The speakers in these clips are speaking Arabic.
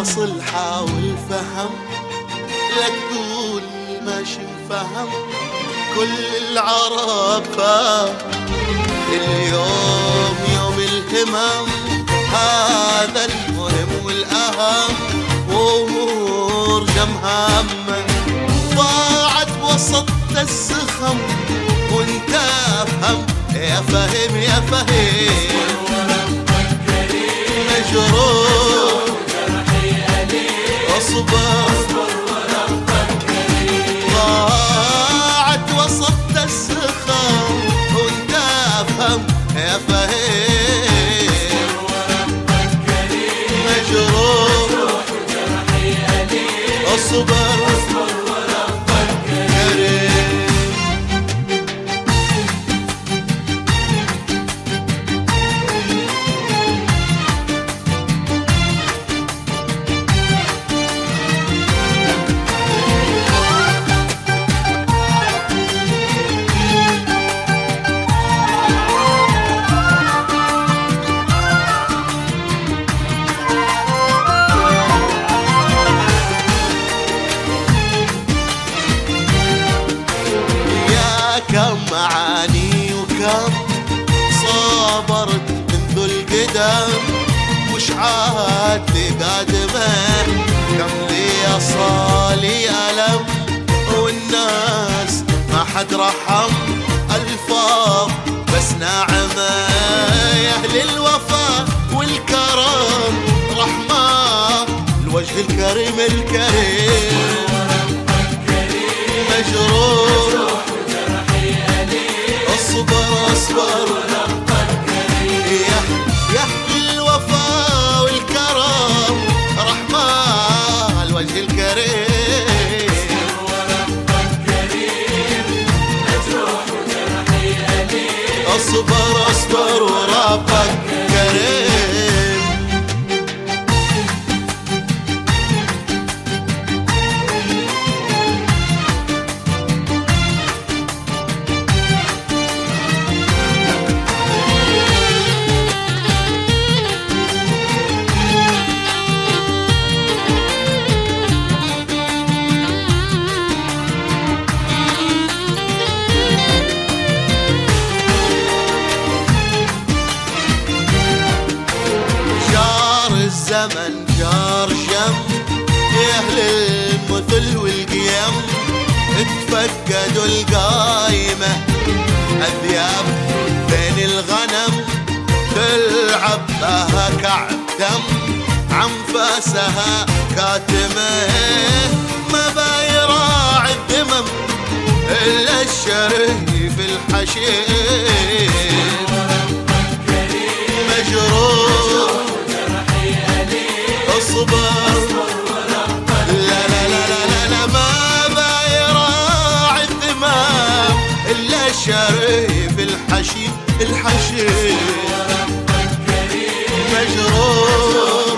فاصل حاول فهم، لا تقول ماشي مفهم، كل العرب فاهم اليوم يوم الهمم، هذا المهم والأهم، وأمور جمها همه ضاعت وسط الزخم، وانت افهم يا فهم يا فهم، مجروح اصبر ضاعت وسط الزخم، وانت افهم يا فهم، مجروح اصبر كم معاني وكم صبرت منذ القدم، وش عاد لي قادمه، كم لي صالي ألم، والناس ما حد رحم، الفاظ بس ناعمة، يا أهل الوفا والكرم، رحمة الوجه الكريم الكريم، مجروح اصبر اصبر يا الوفا والكرم، رحمة الوجه الكريم، اصبر اصبر وربك كريم. الزمن جار جم، يا أهل المثل والقيم، اتفقدوا القايمة أذياب بين الغنم، تلعب بها كعب دم، عنفاسها كاتمة، ما بايراعي الذمم إلا الشريف الحشيم، مجروح اصبر لا لا لا لا لا، ما بايراعي الذمام الا الشريف الحشيم الحشيم، مجروح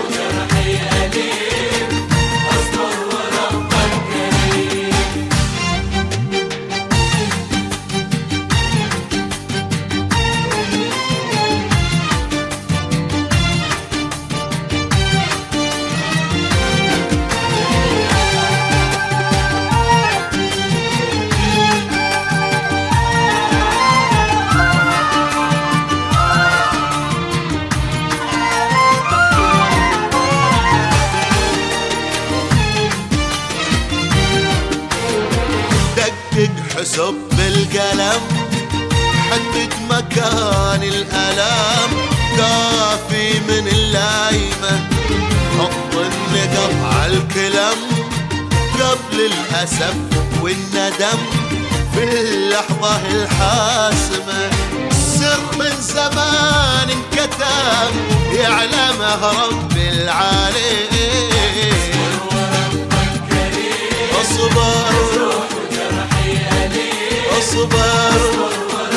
حسب بالقلم، حدد مكان الألم، كافي من اللايمة، حط النقط على الكلم، قبل الأسف والندم، في اللحظة الحاسمة، سر من زمان انكتم، يعلمه رب العالمين، اصبر اصبر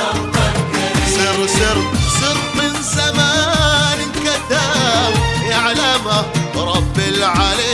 سر من زمان انكتب، يعلمه رب العالمين.